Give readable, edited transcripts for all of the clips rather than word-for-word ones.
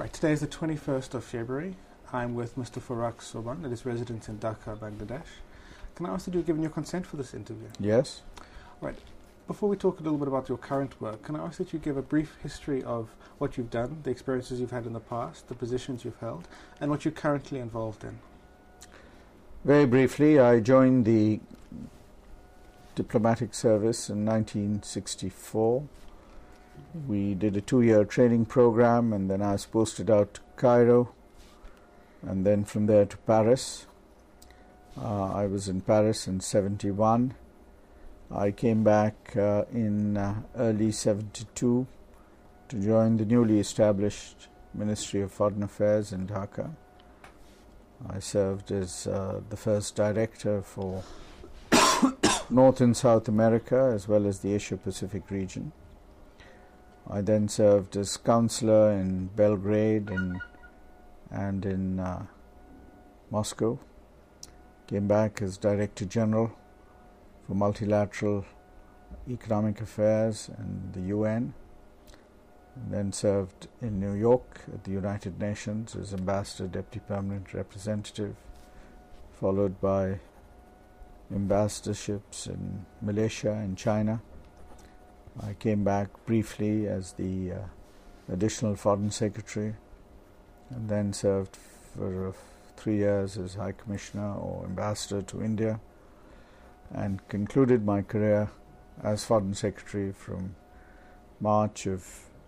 Right, today is the 21st of February. I'm with Mr. Farrukh Sobhan, that is resident in Dhaka, Bangladesh. Can I ask that you've given your consent for this interview? Yes. Right. Before we talk a little bit about your current work, can I ask that you give a brief history of what you've done, the experiences you've had in the past, the positions you've held, and what you're currently involved in? Very briefly, I joined the diplomatic service in 1964. We did a 2-year training program, and then I was posted out to Cairo, and then from there to Paris. I was in Paris in 71. I came back in early 72 to join the newly established Ministry of Foreign Affairs in Dhaka. I served as the first director for North and South America as well as the Asia-Pacific region. I then served as counselor in Belgrade and in Moscow. Came back as Director General for Multilateral Economic Affairs and the UN. And then served in New York at the United Nations as Ambassador, Deputy Permanent Representative, followed by ambassadorships in Malaysia and China. I came back briefly as the Additional Foreign Secretary and then served for 3 years as High Commissioner or Ambassador to India, and concluded my career as Foreign Secretary from March of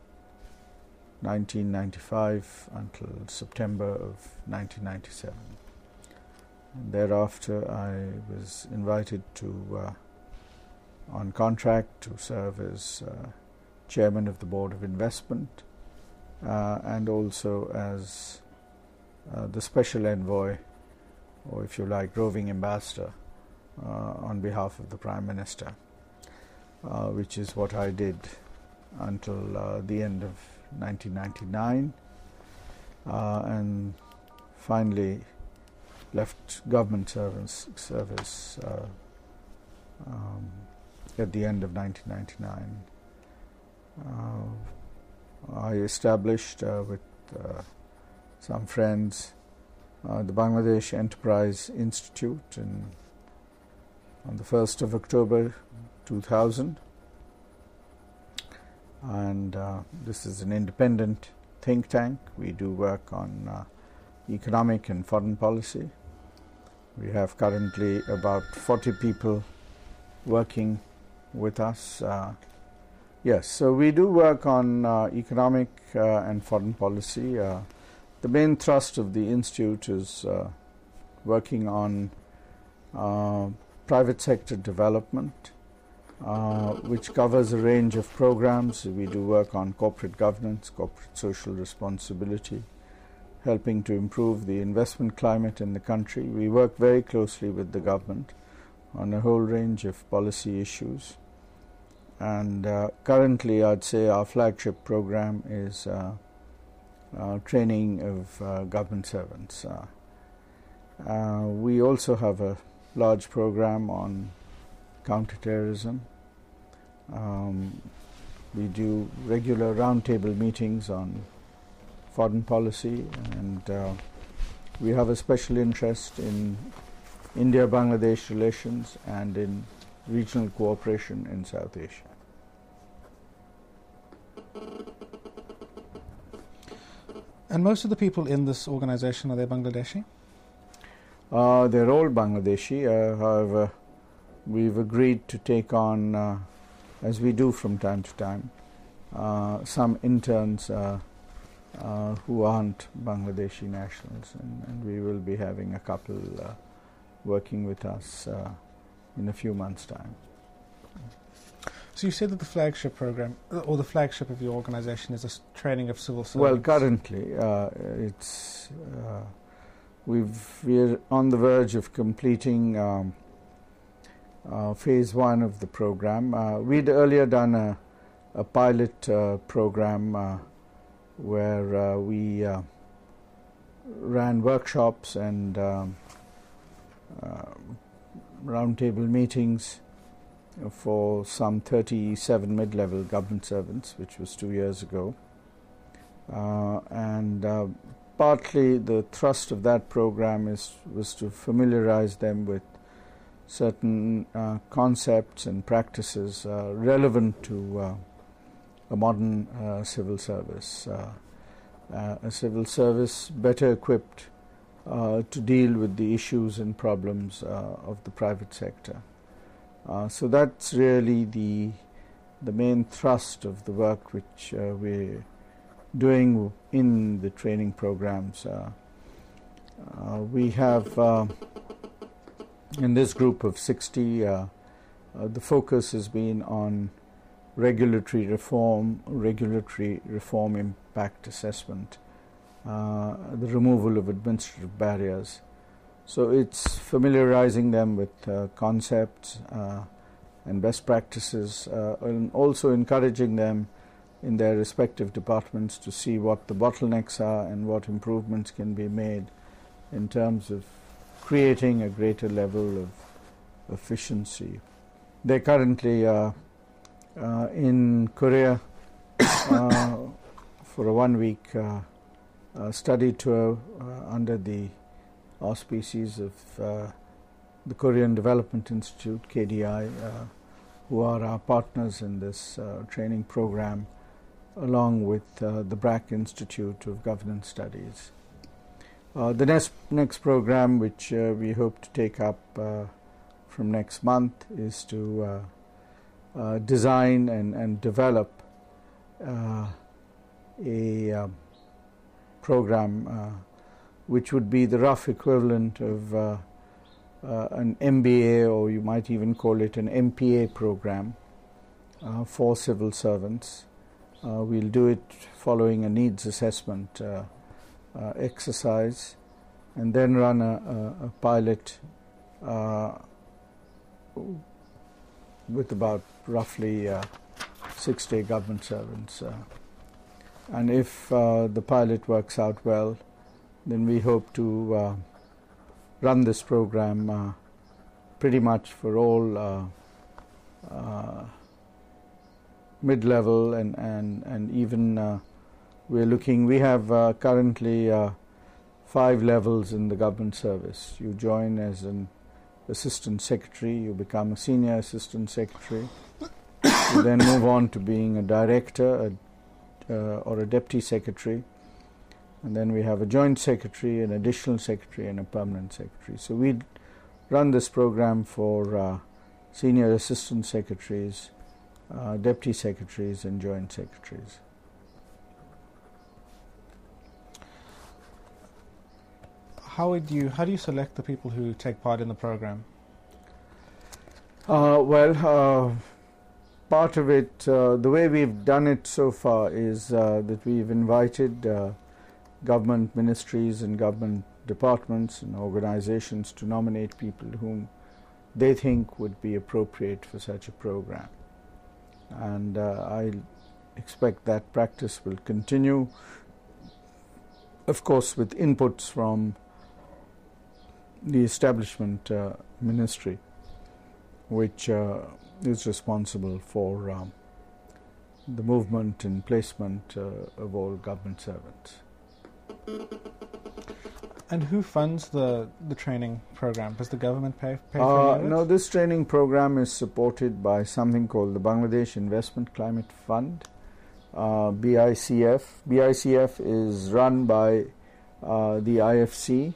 1995 until September of 1997. And thereafter I was invited to on contract to serve as Chairman of the Board of Investment and also as the Special Envoy, or if you like, Roving Ambassador on behalf of the Prime Minister, which is what I did until the end of 1999, and finally left government service at the end of 1999. I established with some friends the Bangladesh Enterprise Institute on the 1st of October 2000, and this is an independent think tank. We do work on economic and foreign policy. We have currently about 40 people working with us. Yes, so we do work on economic and foreign policy. The main thrust of the Institute is working on private sector development, which covers a range of programs. We do work on corporate governance, corporate social responsibility, helping to improve the investment climate in the country. We work very closely with the government on a whole range of policy issues. And currently, I'd say our flagship program is training of government servants. We also have a large program on counterterrorism. We do regular roundtable meetings on foreign policy, and we have a special interest in India-Bangladesh relations and in regional cooperation in South Asia. And most of the people in this organization, are they Bangladeshi? They're all Bangladeshi. However, we've agreed to take on, as we do from time to time, some interns who aren't Bangladeshi nationals, and we will be having a couple working with us in a few months' time. So you said that the flagship program, or the flagship of your organization, is a training of civil servants. Well, currently we're on the verge of completing phase 1 of the program. We'd earlier done a pilot program where we ran workshops and roundtable meetings for some 37 mid-level government servants, which was 2 years ago. and partly the thrust of that program was to familiarize them with certain concepts and practices relevant to a modern civil service, a civil service better equipped to deal with the issues and problems of the private sector. So that's really the main thrust of the work which we're doing in the training programs. We have in this group of 60, the focus has been on regulatory reform impact assessment, the removal of administrative barriers. So it's familiarizing them with concepts and best practices, and also encouraging them in their respective departments to see what the bottlenecks are and what improvements can be made in terms of creating a greater level of efficiency. They're currently in Korea for a 1-week study tour under the auspices of the Korean Development Institute, KDI, who are our partners in this training program, along with the BRAC Institute of Governance Studies. The next program, which we hope to take up from next month, is to design and develop a program which would be the rough equivalent of an MBA, or you might even call it an MPA program for civil servants. We'll do it following a needs assessment exercise, and then run a pilot with about roughly 6 government servants. And if the pilot works out well, then we hope to run this program pretty much for all mid-level and even we have currently 5 levels in the government service. You join as an assistant secretary, you become a senior assistant secretary, you then move on to being a director or a deputy secretary, and then we have a joint secretary, an additional secretary, and a permanent secretary. So we run this program for senior assistant secretaries, deputy secretaries, and joint secretaries. How do you select the people who take part in the program? Part of it, the way we've done it so far is that we've invited government ministries and government departments and organizations to nominate people whom they think would be appropriate for such a program. And I expect that practice will continue, of course, with inputs from the establishment ministry, which is responsible for the movement and placement of all government servants. And who funds the training program? Does the government pay for it? No, this training program is supported by something called the Bangladesh Investment Climate Fund, BICF. BICF is run by the IFC.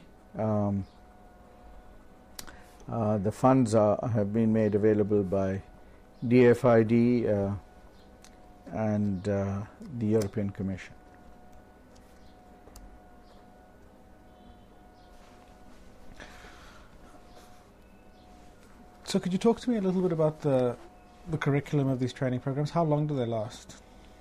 The funds have been made available by DFID and the European Commission. So could you talk to me a little bit about the curriculum of these training programs? How long do they last?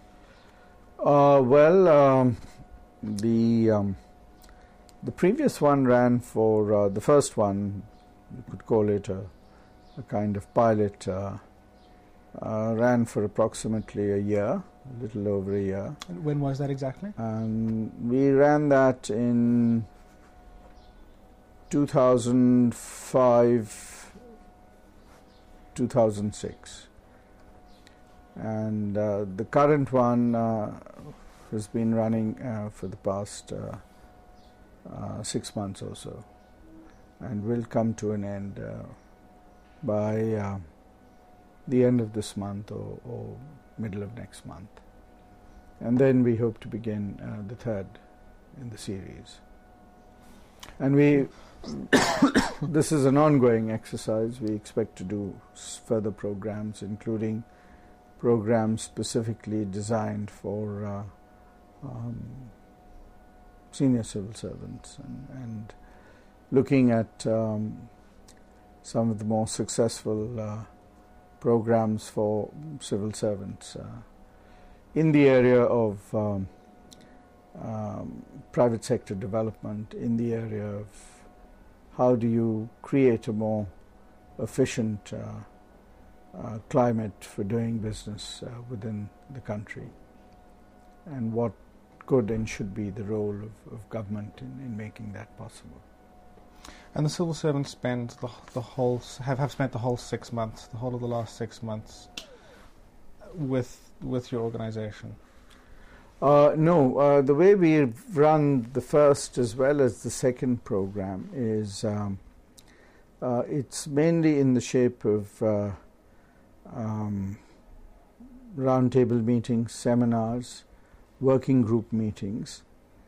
The previous one ran for the first one, you could call it a kind of pilot, ran for approximately a year, a little over a year. And when was that exactly? We ran that in 2005, 2006. And the current one has been running for the past 6 months or so, and will come to an end by the end of this month or middle of next month. And then we hope to begin the third in the series. And this is an ongoing exercise. We expect to do further programs, including programs specifically designed for senior civil servants, and looking at some of the more successful programs for civil servants in the area of private sector development, in the area of how do you create a more efficient climate for doing business within the country, and what could and should be the role of government in making that possible. And the civil servants spend have spent the whole 6 months, the whole of the last 6 months, with your organisation. No, the way we've run the first as well as the second program is it's mainly in the shape of roundtable meetings, seminars, working group meetings.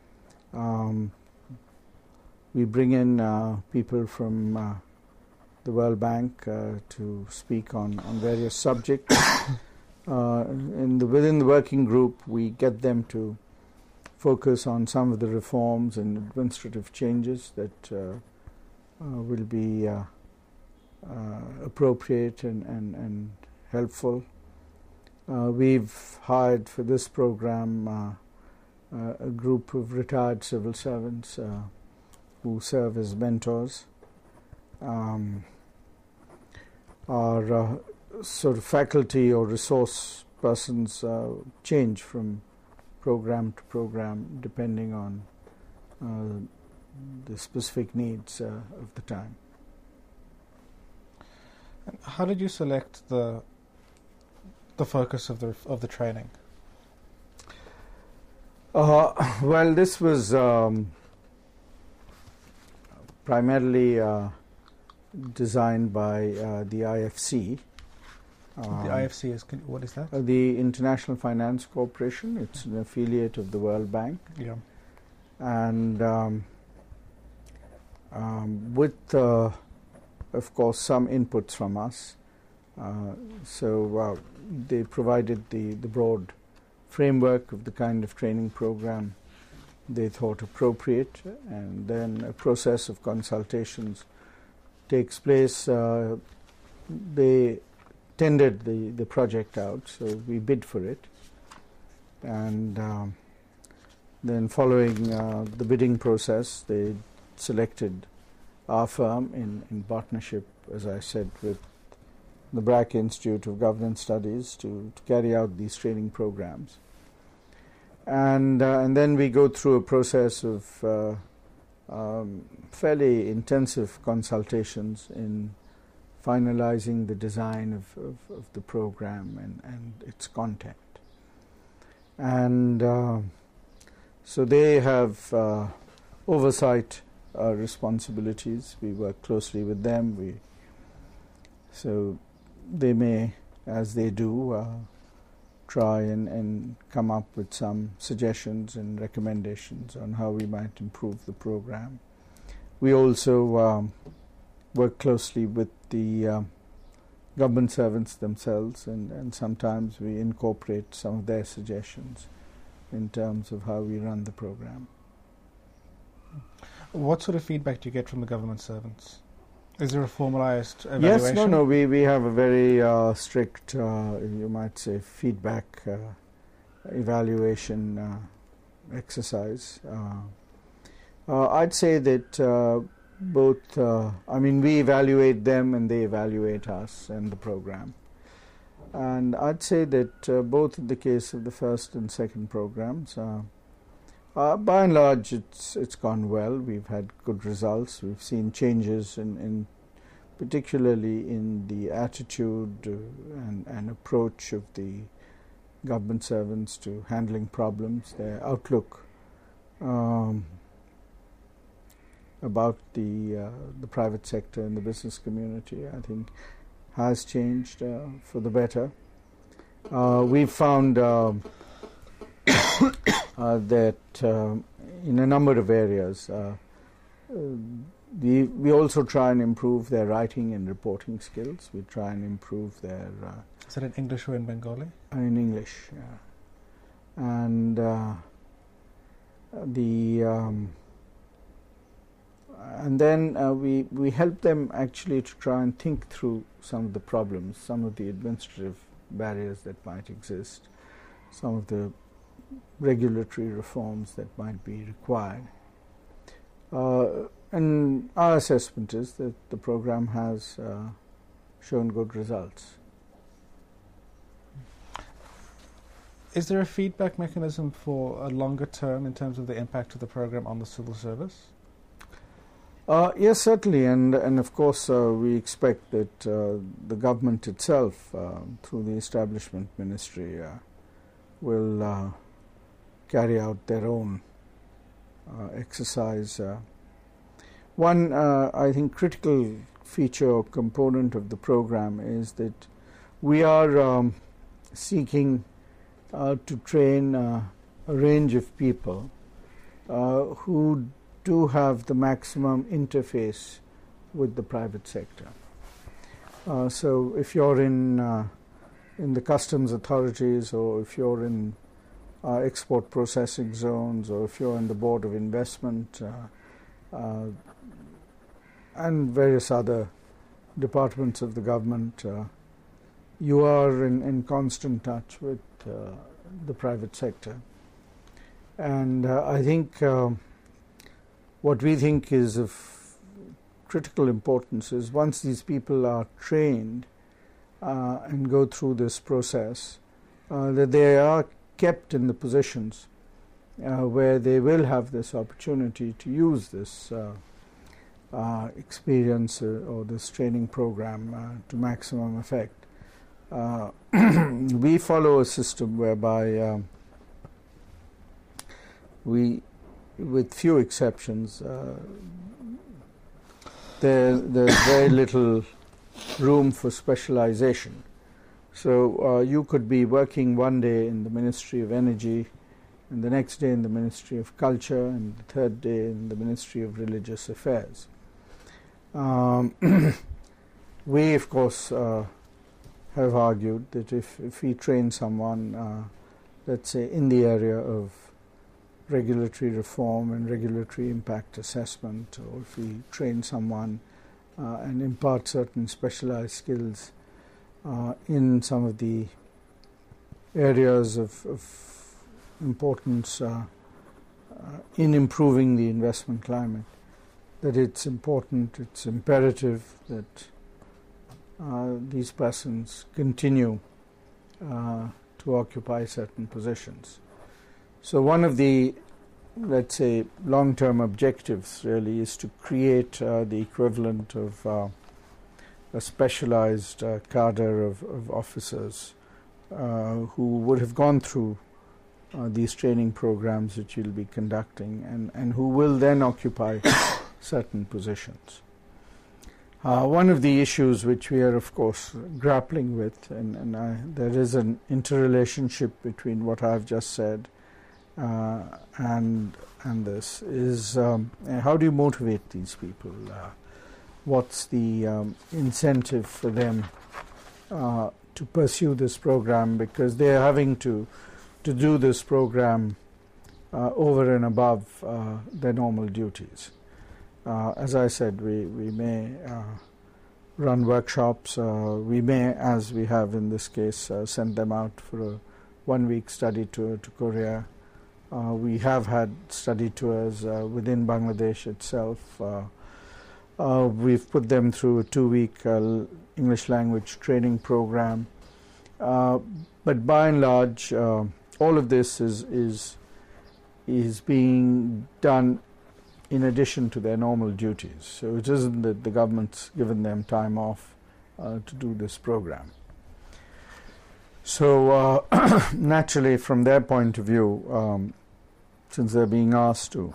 We bring in people from the World Bank to speak on various subjects. Within the working group, we get them to focus on some of the reforms and administrative changes that will be appropriate and helpful. We've hired for this program a group of retired civil servants who serve as mentors. Our sort of faculty or resource persons change from program to program depending on the specific needs of the time. And how did you select the focus of the training? Well, this was primarily designed by the IFC. The IFC is, what is that? The International Finance Corporation. It's an affiliate of the World Bank. Yeah. And with, of course, some inputs from us. So they provided the broad framework of the kind of training program they thought appropriate, and then a process of consultations takes place. They tendered the project out, so we bid for it, and then following the bidding process, they selected our firm in partnership, as I said, with the BRAC Institute of Governance Studies to carry out these training programs. And then we go through a process of fairly intensive consultations in finalizing the design of the program and its content. And so they have oversight responsibilities. We work closely with them. So they may, as they do, try and come up with some suggestions and recommendations on how we might improve the program. We also work closely with the government servants themselves, and sometimes we incorporate some of their suggestions in terms of how we run the program. What sort of feedback do you get from the government servants? Is there a formalized evaluation? Yes, no, we have a very strict, you might say, feedback evaluation exercise. I'd say that both, we evaluate them and they evaluate us and the program. And I'd say that both in the case of the first and second programs, by and large, it's gone well. We've had good results. We've seen changes in particularly in the attitude and approach of the government servants to handling problems. Their outlook about the private sector and the business community, I think, has changed for the better. We've found that in a number of areas, we also try and improve their writing and reporting skills. We try and improve their... Is that in English or in Bengali? In English, yeah. And then we help them actually to try and think through some of the problems, some of the administrative barriers that might exist, some of the regulatory reforms that might be required. And our assessment is that the program has shown good results. Is there a feedback mechanism for a longer term in terms of the impact of the program on the civil service? Yes, certainly, and of course we expect that the government itself, through the Establishment Ministry, will carry out their own exercise. One, I think, critical feature or component of the program is that we are seeking to train a range of people who do have the maximum interface with the private sector. So if you're in the customs authorities, or if you're in export processing zones, or if you're in the Board of Investment, and various other departments of the government, you are in constant touch with the private sector. And I think what we think is of critical importance is once these people are trained and go through this process, that they are kept in the positions where they will have this opportunity to use this experience or this training program to maximum effect. We follow a system whereby we, with few exceptions, there's very little room for specialization. So you could be working one day in the Ministry of Energy, and the next day in the Ministry of Culture, and the third day in the Ministry of Religious Affairs. We, of course, have argued that if we train someone, let's say, in the area of regulatory reform and regulatory impact assessment, or if we train someone and impart certain specialized skills in some of the areas of importance in improving the investment climate, that it's important, it's imperative that these persons continue to occupy certain positions. So one of the, let's say, long-term objectives really is to create the equivalent of a specialized cadre of officers who would have gone through these training programs which you'll be conducting, and who will then occupy certain positions. One of the issues which we are, of course, grappling with, and there is an interrelationship between what I've just said and this, is how do you motivate these people? What's the incentive for them to pursue this program, because they are having to do this program over and above their normal duties. As I said, we may run workshops, we may, as we have in this case, send them out for a one-week study tour to Korea. We have had study tours within Bangladesh itself. We've put them through a 2-week English language training program. But by and large, all of this is being done in addition to their normal duties. So it isn't that the government's given them time off to do this program. So naturally, from their point of view, since they're being asked to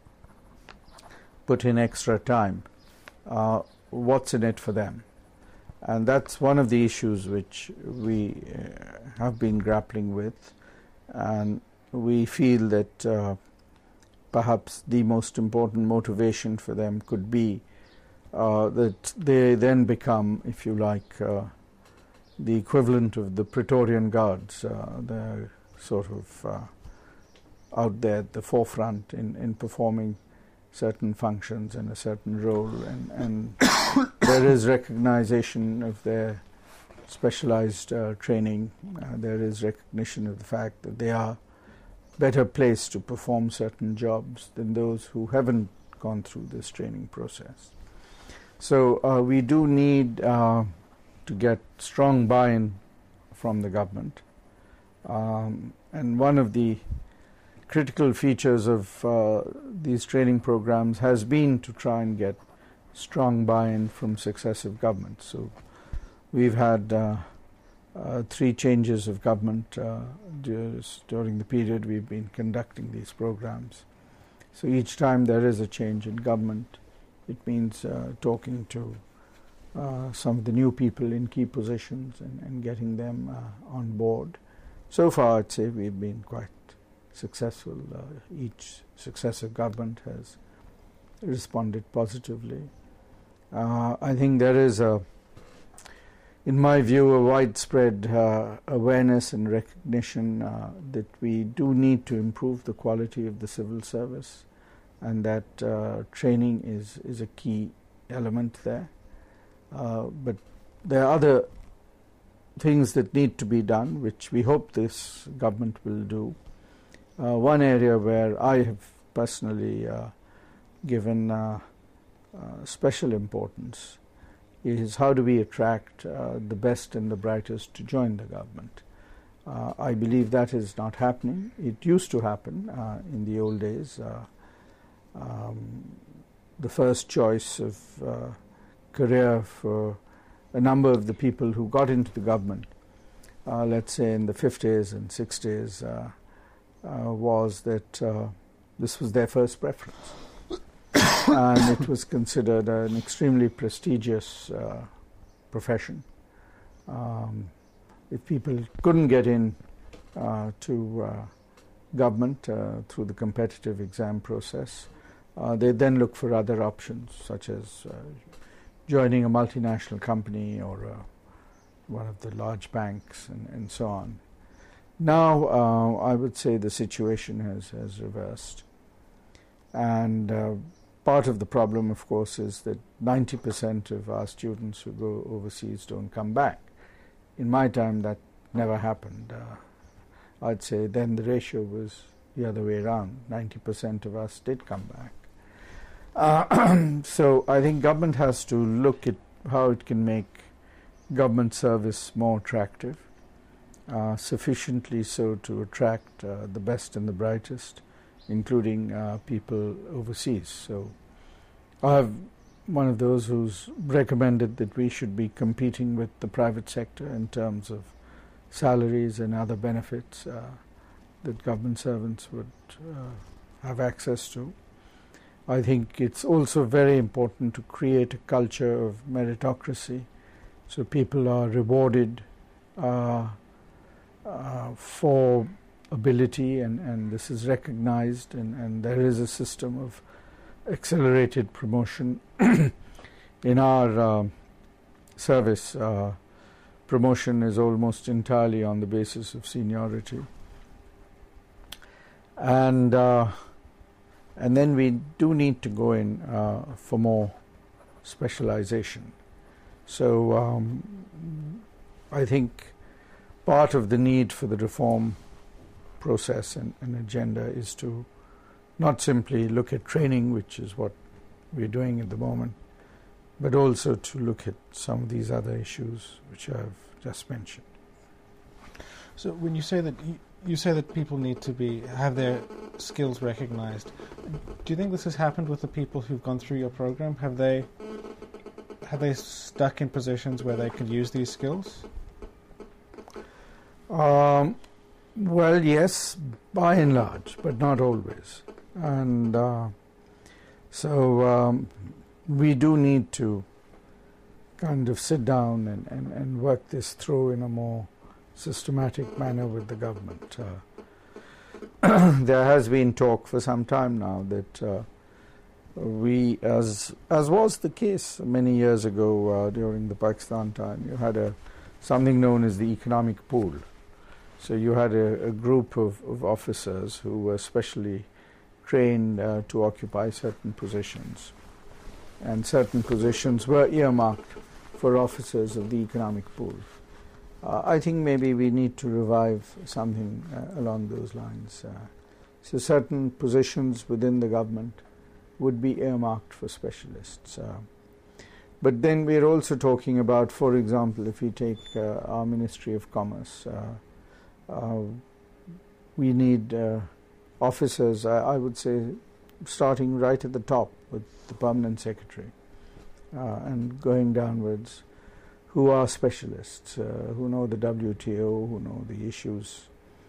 put in extra time, what's in it for them? And that's one of the issues which we have been grappling with, and we feel that perhaps the most important motivation for them could be that they then become, if you like, the equivalent of the Praetorian Guards. They're sort of out there at the forefront in performing certain functions and a certain role, and there is recognition of their specialized training. There is recognition of the fact that they are better placed to perform certain jobs than those who haven't gone through this training process. So we do need to get strong buy-in from the government, and one of the critical features of these training programs has been to try and get strong buy-in from successive governments. So we've had 3 changes of government during the period we've been conducting these programs. So each time there is a change in government, it means talking to some of the new people in key positions and getting them on board. So far, I'd say we've been quite successful. Each successive government has responded positively. I think there is, in my view, a widespread awareness and recognition that we do need to improve the quality of the civil service, and that training is a key element there. But there are other things that need to be done, which we hope this government will do. One area where I have personally given special importance is how do we attract the best and the brightest to join the government. I believe that is not happening. It used to happen in the old days. The first choice of career for a number of the people who got into the government, let's say in the 50s and 60s, was that this was their first preference. And it was considered an extremely prestigious profession. If people couldn't get in to government through the competitive exam process, they then look for other options, such as joining a multinational company or one of the large banks and so on. Now, I would say the situation has reversed. And part of the problem, of course, is that 90% of our students who go overseas don't come back. In my time, that never happened. I'd say then the ratio was the other way around. 90% of us did come back. So I think government has to look at how it can make government service more attractive, sufficiently so to attract the best and the brightest, including people overseas. So I'm one of those who's recommended that we should be competing with the private sector in terms of salaries and other benefits that government servants would have access to. I think it's also very important to create a culture of meritocracy, so people are rewarded for ability, and this is recognized, and there is a system of accelerated promotion. In our service, promotion is almost entirely on the basis of seniority. And then we do need to go in for more specialization. So I think part of the need for the reform process and agenda is to not simply look at training, which is what we're doing at the moment, but also to look at some of these other issues which I've just mentioned. So when you say that you say that people need to have their skills recognized, do you think this has happened with the people who've gone through your program? Have they stuck in positions where they could use these skills? Well, yes, by and large, but not always. And so we do need to kind of sit down and work this through in a more systematic manner with the government. There has been talk for some time now that we, as was the case many years ago during the Pakistan time, you had something known as the economic pool. So you had a group of officers who were specially trained to occupy certain positions. And certain positions were earmarked for officers of the economic pool. I think maybe we need to revive something along those lines. So certain positions within the government would be earmarked for specialists. But then we're also talking about, for example, if we take our Ministry of Commerce, we need officers, I would say, starting right at the top with the permanent secretary and going downwards, who are specialists, who know the WTO, who know the issues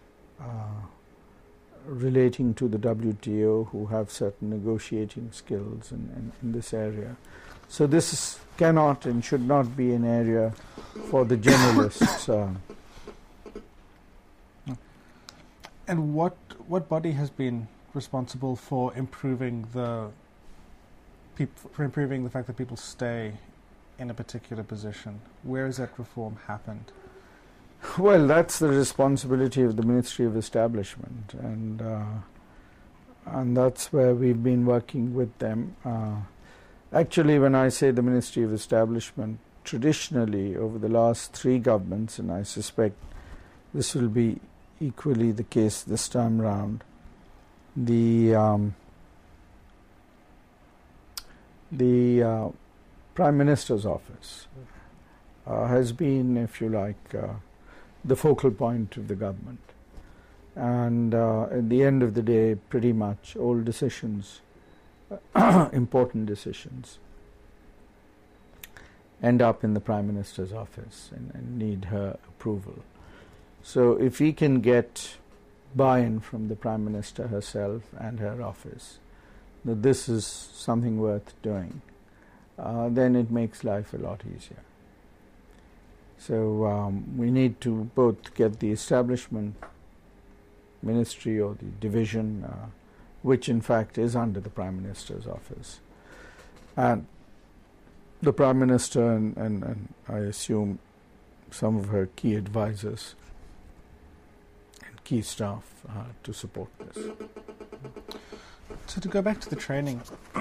relating to the WTO, who have certain negotiating skills in this area. So this cannot and should not be an area for the generalists. And what body has been responsible for improving the fact that people stay in a particular position? Where has that reform happened? Well, that's the responsibility of the Ministry of Establishment, and that's where we've been working with them. Actually, when I say the Ministry of Establishment, traditionally over the last 3 governments, and I suspect this will be equally the case this time round, the Prime Minister's office has been, if you like, the focal point of the government. And at the end of the day, pretty much all decisions, important decisions, end up in the Prime Minister's office and need her approval. So if we can get buy-in from the Prime Minister herself and her office that this is something worth doing, then it makes life a lot easier. So we need to both get the establishment ministry or the division, which in fact is under the Prime Minister's office, and the Prime Minister and I assume some of her key advisors and key staff to support this. So to go back to the training,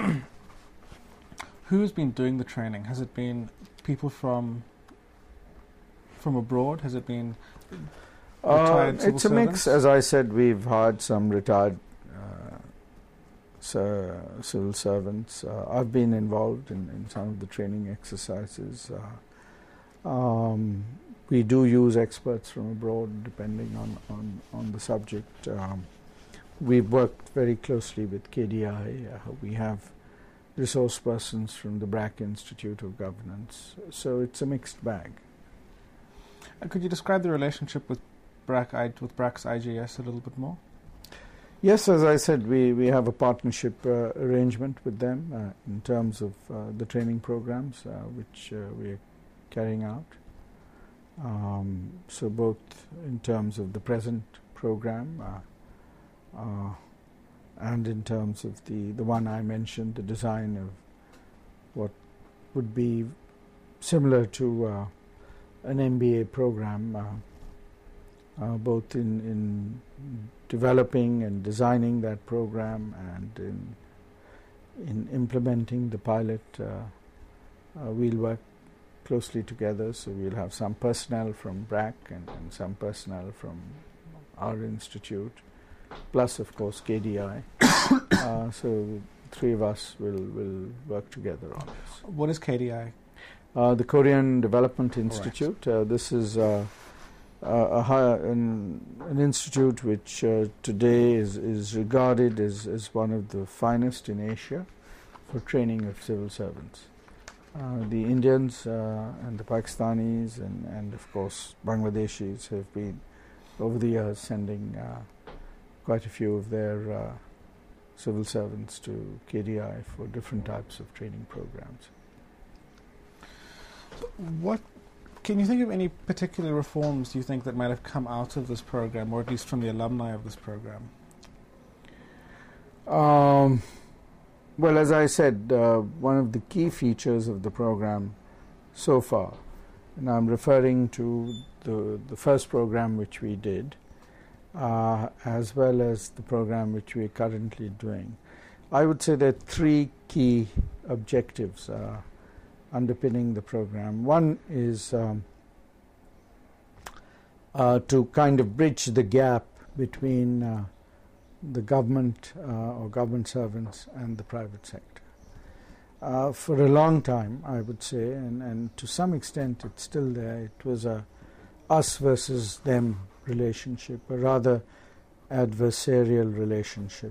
who has been doing the training? Has it been people from abroad? Has it been retired civil It's a servants? mix. As I said, we've hired some retired civil servants. I've been involved in some of the training exercises. We do use experts from abroad depending on the subject. We've worked very closely with KDI. We have resource persons from the BRAC Institute of Governance. So it's a mixed bag. Could you describe the relationship with BRAC's IGS a little bit more? Yes, as I said, we have a partnership arrangement with them in terms of the training programs which we are carrying out. So both in terms of the present program and in terms of the one I mentioned, the design of what would be similar to an MBA program, both in developing and designing that program and in implementing the pilot. We'll work closely together, so we'll have some personnel from BRAC and some personnel from our institute, plus of course KDI. So 3 of us will work together on this. What is KDI? The Korean Development Institute. This is an institute which today is regarded as one of the finest in Asia for training of civil servants. The Indians and the Pakistanis and of course Bangladeshis have been over the years, sending quite a few of their civil servants to KDI for different types of training programs. What can you think of any particular reforms you think that might have come out of this program, or at least from the alumni of this program? Well, as I said, one of the key features of the program so far, and I'm referring to the first program which we did, as well as the program which we are currently doing. I would say there are three key objectives underpinning the program. One is to kind of bridge the gap between the government or government servants and the private sector. For a long time, I would say, and to some extent it's still there, it was a us versus them relationship, a rather adversarial relationship.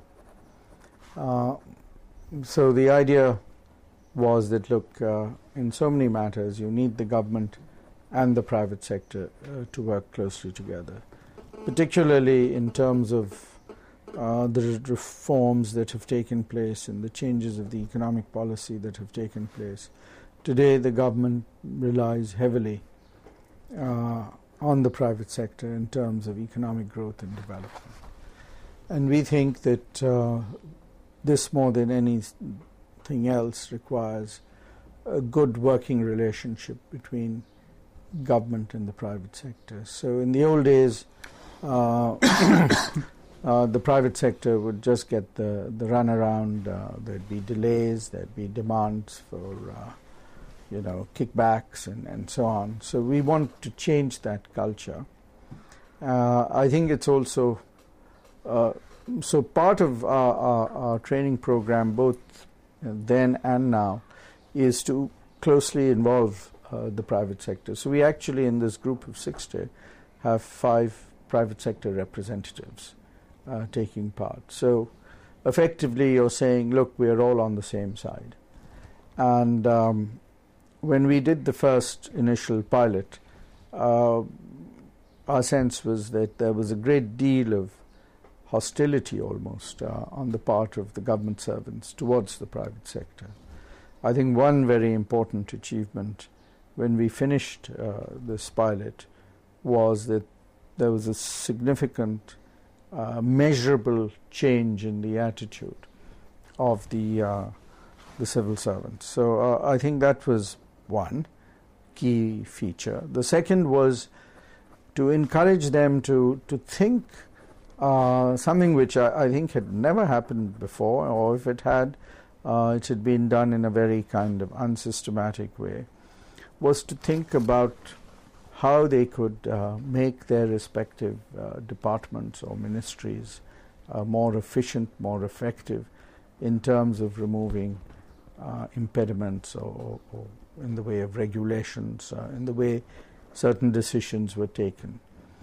So the idea was that, look, in so many matters you need the government and the private sector to work closely together, particularly in terms of the reforms that have taken place and the changes of the economic policy that have taken place. Today the government relies heavily on the private sector in terms of economic growth and development. And we think that this, more than anything else, requires a good working relationship between government and the private sector. So in the old days, the private sector would just get the runaround. There'd be delays, there'd be demands for kickbacks and so on. So we want to change that culture. I think it's also so part of our training program, both then and now, is to closely involve the private sector. So we actually, in this group of 60, have 5 private sector representatives taking part. So effectively you're saying, look, we're all on the same side. And when we did the first initial pilot, our sense was that there was a great deal of hostility almost on the part of the government servants towards the private sector. I think one very important achievement when we finished this pilot was that there was a significant measurable change in the attitude of the civil servants. So I think that was one key feature. The second was to encourage them to think something which I think had never happened before, or if it had been done in a very kind of unsystematic way, was to think about how they could make their respective departments or ministries more efficient, more effective in terms of removing impediments or in the way of regulations, in the way certain decisions were taken.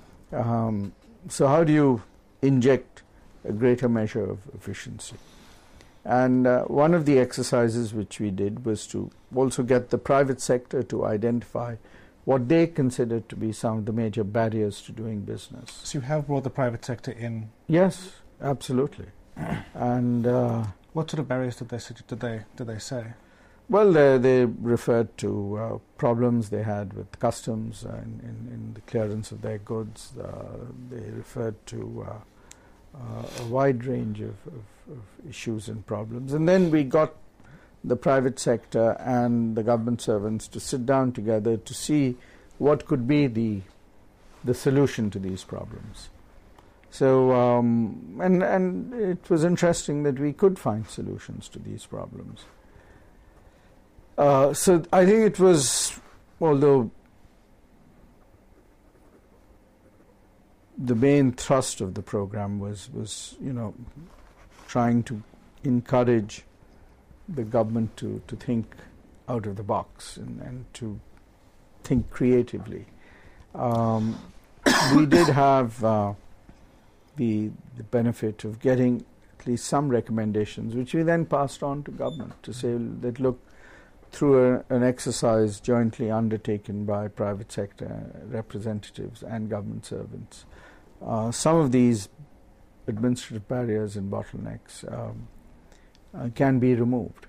So how do you inject a greater measure of efficiency? And one of the exercises which we did was to also get the private sector to identify what they considered to be some of the major barriers to doing business. So you have brought the private sector in? Yes, absolutely. And what sort of barriers did they say? Well, they referred to problems they had with customs in the clearance of their goods. They referred to a wide range of issues and problems. And then we got the private sector and the government servants to sit down together to see what could be the solution to these problems. So, and it was interesting that we could find solutions to these problems. So I think it was, although the main thrust of the program was trying to encourage the government to think out of the box and to think creatively. We did have the benefit of getting at least some recommendations, which we then passed on to government to say that, look, through an exercise jointly undertaken by private sector representatives and government servants, some of these administrative barriers and bottlenecks can be removed.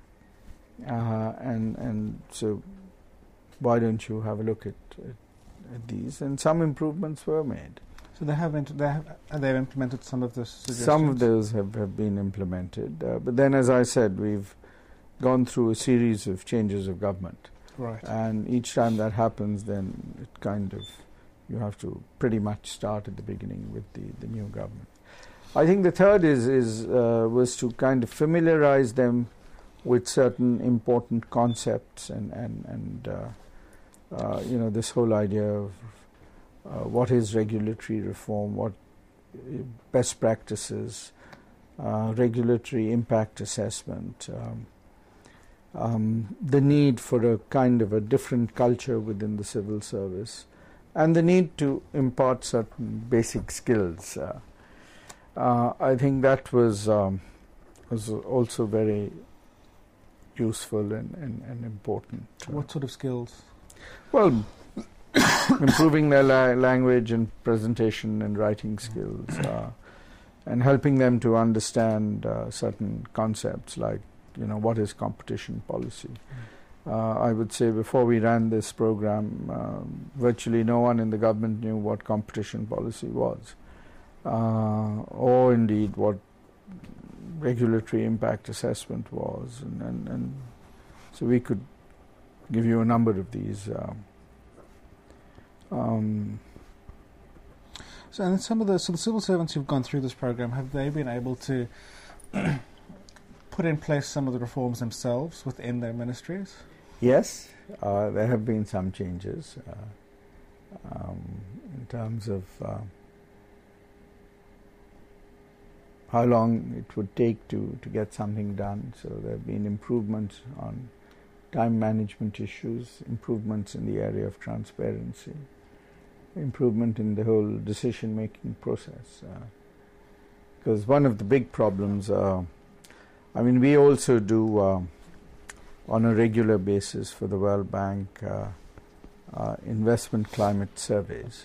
And so why don't you have a look at these? And some improvements were made. So they've implemented some of the suggestions? Some of those have been implemented. But then, as I said, we've gone through a series of changes of government. Right. And each time that happens, then it kind of, you have to pretty much start at the beginning with the new government. I think the third was to kind of familiarize them with certain important concepts and this whole idea of what is regulatory reform, what best practices, regulatory impact assessment, the need for a kind of a different culture within the civil service, and the need to impart certain basic skills. I think that was also very useful and important. What sort of skills? Well, improving their language and presentation and writing skills, and helping them to understand certain concepts like, what is competition policy. I would say before we ran this program, virtually no one in the government knew what competition policy was, or indeed what regulatory impact assessment was, and so we could give you a number of these. So the civil servants who've gone through this program, have they been able to put in place some of the reforms themselves within their ministries? Yes, there have been some changes in terms of how long it would take to get something done. So there have been improvements on time management issues, improvements in the area of transparency, improvement in the whole decision-making process. Because one of the big problems, we also do on a regular basis for the World Bank investment climate surveys.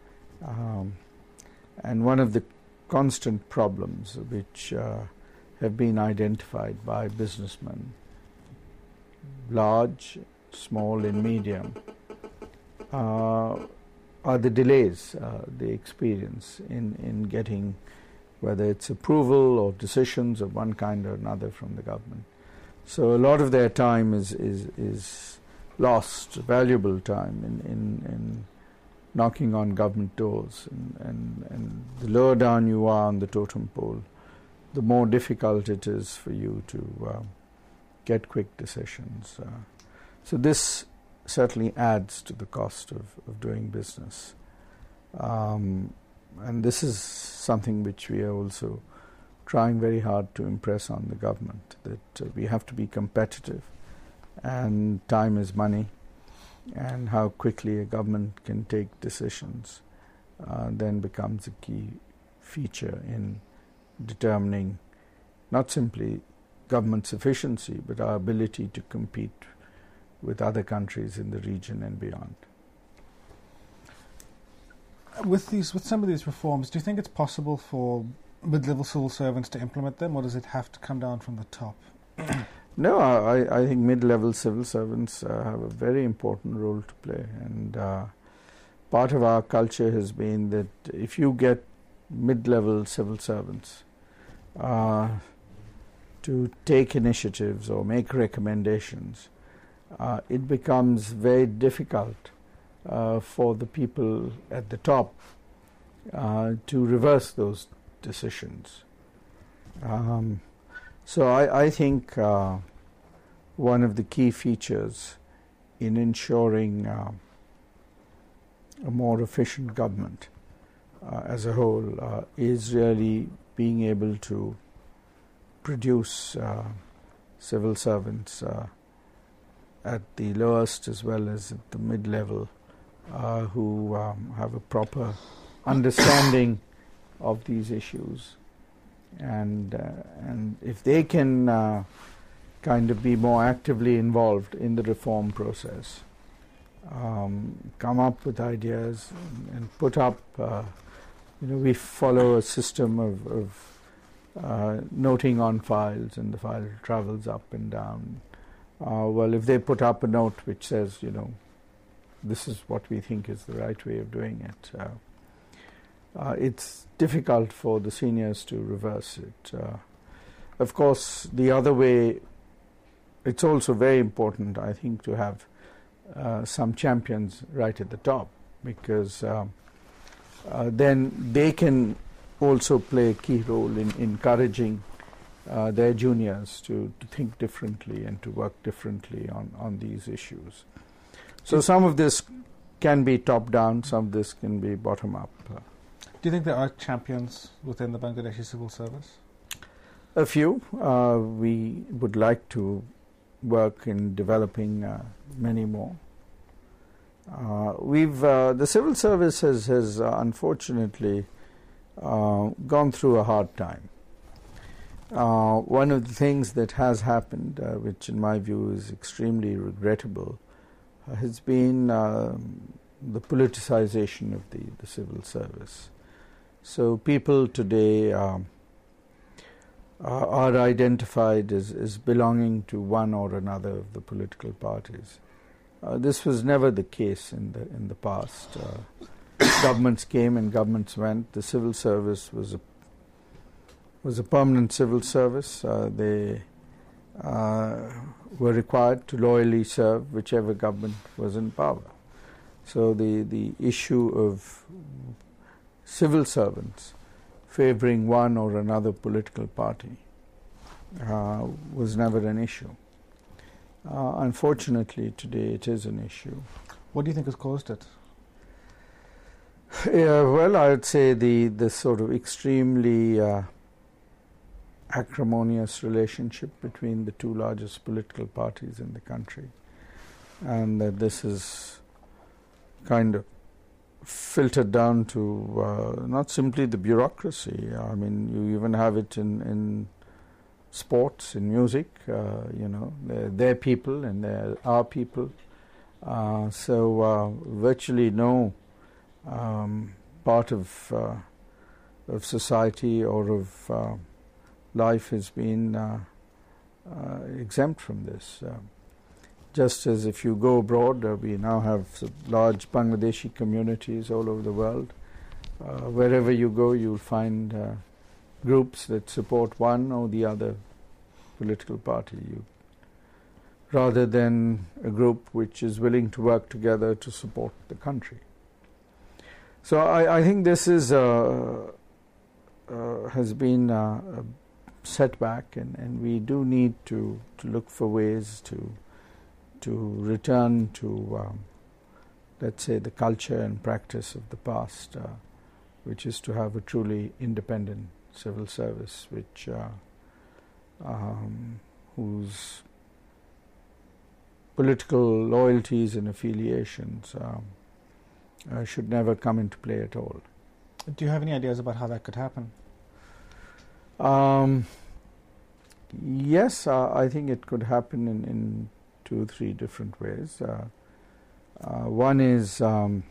And one of the constant problems which have been identified by businessmen, large, small and medium, are the delays they experience in getting, whether it's approval or decisions of one kind or another from the government. So a lot of their time is lost, valuable time in knocking on government doors, and the lower down you are on the totem pole, the more difficult it is for you to get quick decisions. So this certainly adds to the cost of doing business. And this is something which we are also trying very hard to impress on the government, that we have to be competitive, and time is money, and how quickly a government can take decisions then becomes a key feature in determining not simply government's efficiency, but our ability to compete with other countries in the region and beyond. With some of these reforms, do you think it's possible for mid-level civil servants to implement them, or does it have to come down from the top? No, I think mid-level civil servants have a very important role to play, and part of our culture has been that if you get mid-level civil servants to take initiatives or make recommendations, it becomes very difficult for the people at the top to reverse those decisions. So I think one of the key features in ensuring a more efficient government as a whole is really being able to produce civil servants at the lowest as well as at the mid-level who have a proper understanding of these issues, and if they can kind of be more actively involved in the reform process, come up with ideas and put up we follow a system of noting on files, and the file travels up and down. Well, if they put up a note which says, this is what we think is the right way of doing it, it's difficult for the seniors to reverse it. Of course, the other way, it's also very important, I think, to have some champions right at the top, because then they can also play a key role in encouraging their juniors to think differently and to work differently on these issues. So some of this can be top-down, some of this can be bottom-up. Do you think there are champions within the Bangladeshi civil service? A few. We would like to work in developing many more. The civil service has unfortunately gone through a hard time. One of the things that has happened, which in my view is extremely regrettable, has been the politicization of the civil service. So people today are identified as belonging to one or another of the political parties. This was never the case in the past. Governments came and governments went. The civil service was a permanent civil service. They were required to loyally serve whichever government was in power. So the issue of civil servants favoring one or another political party was never an issue. Unfortunately, today it is an issue. What do you think has caused it? Well, I would say the sort of extremely acrimonious relationship between the two largest political parties in the country, and that this is kind of filtered down to not simply the bureaucracy. I mean, you even have it in sports, in music. They're their people and they're our people. So virtually no part of society or of life has been exempt from this. Just as if you go abroad, we now have large Bangladeshi communities all over the world. Wherever you go, you'll find groups that support one or the other political party, rather than a group which is willing to work together to support the country. So I think this is has been a setback, and we do need to look for ways to return to, let's say, the culture and practice of the past, which is to have a truly independent civil service, which whose political loyalties and affiliations should never come into play at all. Do you have any ideas about how that could happen? Yes, I think it could happen in 2 or 3 different ways. One is a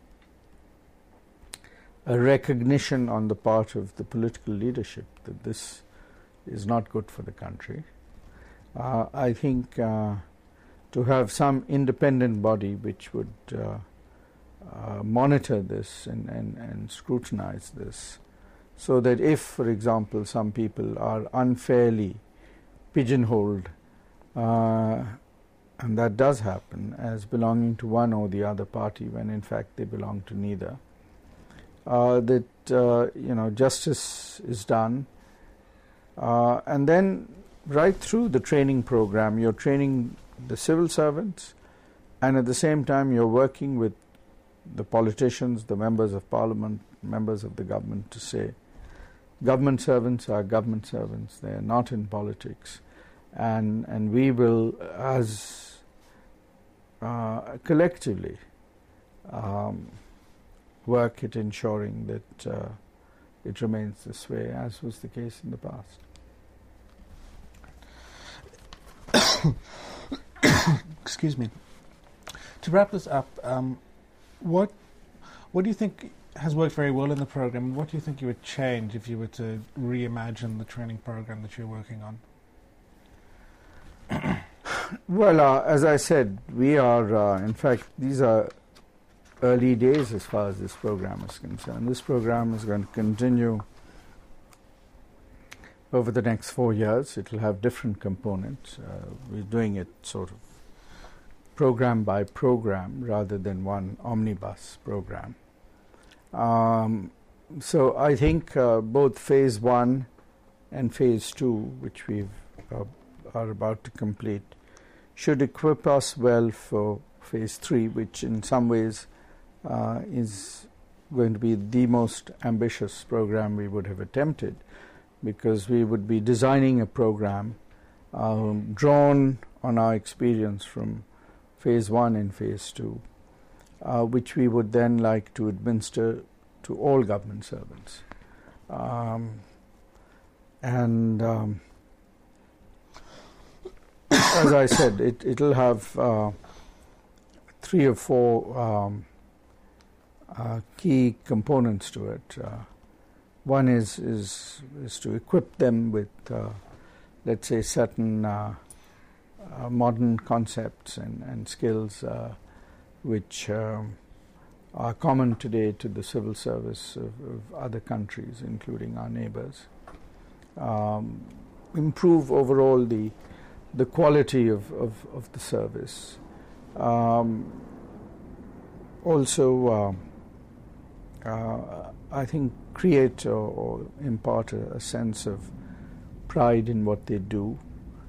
recognition on the part of the political leadership that this is not good for the country. I think to have some independent body which would monitor this and scrutinize this, so that if, for example, some people are unfairly pigeonholed, and that does happen, as belonging to one or the other party when in fact they belong to neither, that justice is done, and then right through the training program you're training the civil servants, and at the same time you're working with the politicians, the members of parliament, members of the government, to say government servants are government servants, they are not in politics, and we will, as collectively, work at ensuring that it remains this way, as was the case in the past. Excuse me. To wrap this up, what do you think has worked very well in the program. What do you think you would change if you were to reimagine the training program that you're working on? Well, as I said, we are, in fact, these are early days as far as this program is concerned. This program is going to continue over the next 4 years. It will have different components. We're doing it sort of program by program rather than one omnibus program. So I think both phase 1 and phase 2, which we are about to complete, should equip us well for phase 3, which in some ways is going to be the most ambitious program we would have attempted, because we would be designing a program drawn on our experience from phase 1 and phase 2, which we would then like to administer to all government servants. As I said, it'll have 3 or 4 key components to it. One is to equip them with, let's say, certain modern concepts and skills which are common today to the civil service of other countries, including our neighbors. Improve overall the quality of the service. Also, I think create or impart a sense of pride in what they do.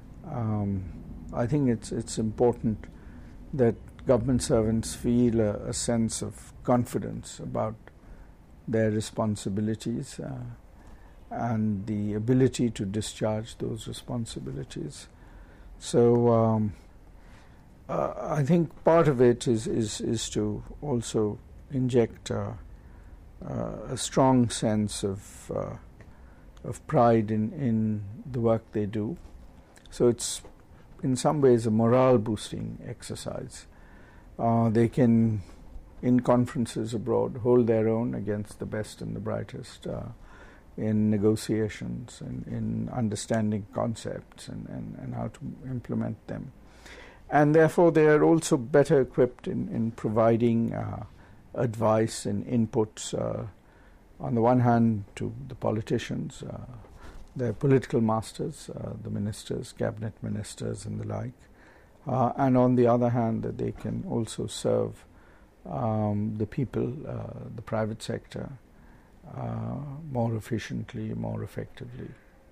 I think it's important that government servants feel a sense of confidence about their responsibilities and the ability to discharge those responsibilities. So I think part of it is to also inject a strong sense of pride in the work they do. So it's in some ways a morale boosting exercise. They can, in conferences abroad, hold their own against the best and the brightest in negotiations and in understanding concepts and how to implement them. And therefore they are also better equipped in providing advice and inputs, on the one hand to the politicians, their political masters, the ministers, cabinet ministers and the like, and on the other hand that they can also serve the people, the private sector, more efficiently, more effectively.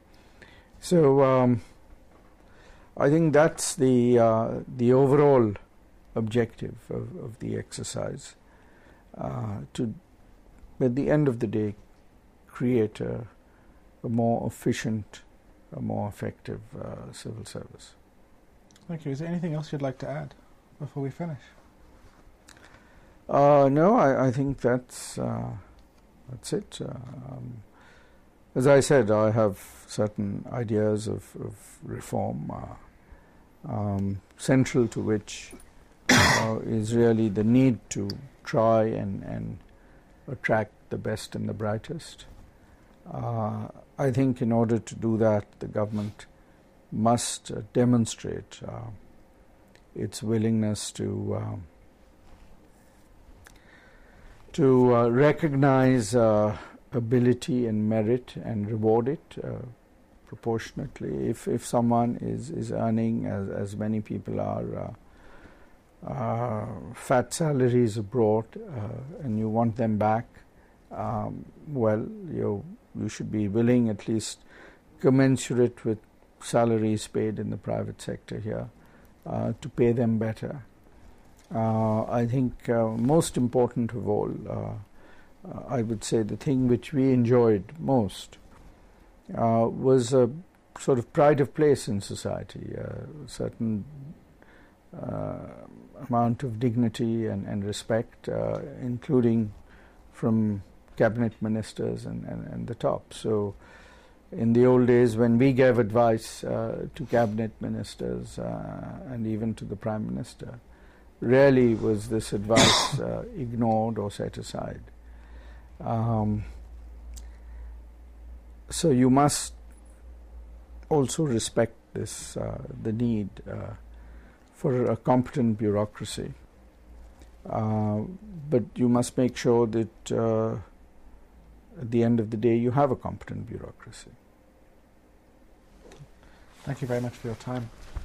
So I think that's the overall objective of the exercise, to, at the end of the day, create a more efficient, a more effective civil service. Thank you. Is there anything else you'd like to add before we finish? No, I think that's it. As I said, I have certain ideas of reform, central to which is really the need to try and attract the best and the brightest. I think in order to do that, the government must demonstrate its willingness to recognize ability and merit and reward it proportionately. If someone is earning, as many people are, fat salaries abroad, and you want them back, well, you should be willing, at least commensurate with salaries paid in the private sector here, to pay them better. I think most important of all, I would say the thing which we enjoyed most was a sort of pride of place in society, a certain amount of dignity and respect, including from cabinet ministers and the top. So in the old days, when we gave advice to cabinet ministers and even to the Prime Minister, rarely was this advice ignored or set aside. So you must also respect this, the need for a competent bureaucracy. But you must make sure that at the end of the day you have a competent bureaucracy. Thank you very much for your time.